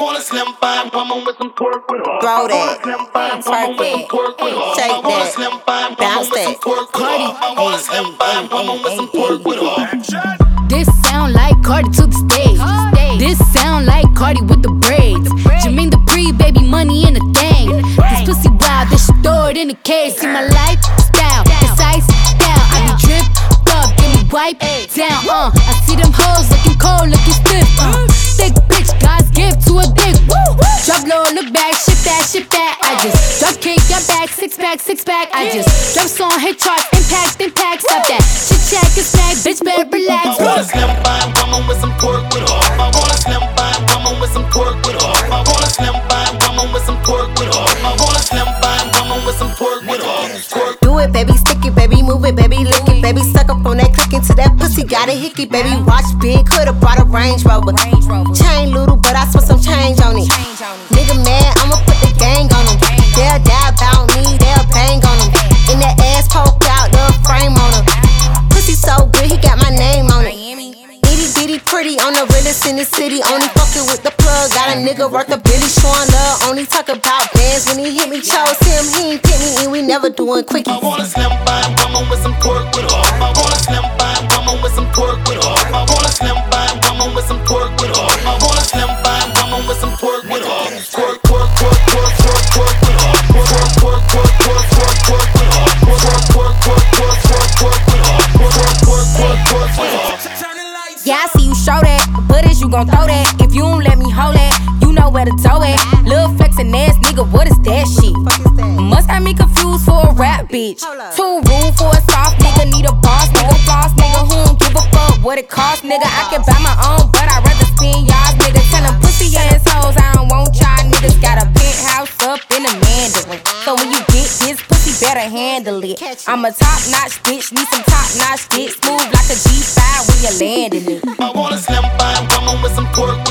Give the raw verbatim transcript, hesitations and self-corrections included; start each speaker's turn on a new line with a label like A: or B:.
A: want a slim fine woman with some pork with her.
B: Throw that,
A: twerk
B: it, shake that, bounce that.
A: Cardi, I want a slim fine woman with some pork with her.
C: This sound like Cardi to the stage. This sound like Cardi with the braids. Jermaine Dupri, baby, money in a thing. This pussy wild, this shit throw it in the cage. See my lifestyle, precise style. I be drip up, get me wipe down. Uh, I see them hoes looking cold, looking stiff. Uh, thick bitch, God's gift to a dick. Woo! Drop low, look back, shit that, shit that. I just drop kick, your back, six pack, six pack. I just drop song, hit charts, impact, impact. Stop that shit, check and snack, bitch, better relax.
A: I want a slim fine woman with some pork with her. I want a slim fine woman with some pork with her. I want a slim fine woman with some pork with her. I want a slim fine woman with some pork with her.
B: Do it, baby, stick it, baby, move it, baby, lick it, baby, suck up on that click into that pussy, got a hickey, baby, watch big, coulda brought a Range Rover. Chain little, but I spent some change on it. Nigga mad, I'ma put the gang on him. They'll die about me, they'll bang on him. In that ass poke out, the frame on him. Pussy so good, he got my name on it. Itty bitty pretty, on the realest in the city. Only fucking with the plug, got a nigga worth a Billy. Showing love, only talk about bands. When he hit me, chose him, he ain't pick me, and we never doing quickies.
A: I want a slim fine woman with some pork with her. I want a slim fine woman with some pork with her. I want a slim fine woman with some pork with her. I want a slim fine woman with some pork with her. Pork, pork, pork, pork, pork, pork with her. Pork, pork, pork, pork, pork, pork with her. Pork, pork, pork, pork, pork, pork with her. Pork, pork, pork, pork with her.
D: Yeah, I see you show that, but is you gon' throw that? If you don't let me hold that, you know where to toe it. Lil' flexin' ass nigga, what is that shit? Must have me confused for a rap bitch. Too rude for a soft nigga, need a boss nigga, floss nigga. Who don't give a fuck what it cost, nigga? I can buy my own, but I'd rather spend y'all's nigga. Tell them pussy assholes I don't want y'all niggas. Got a penthouse up in the Mandarin, so when you get this pussy, better handle it. I'm a top notch bitch, need some top notch shit. Smooth like a G five when you're landing it.
A: I want a slim fine woman with some pork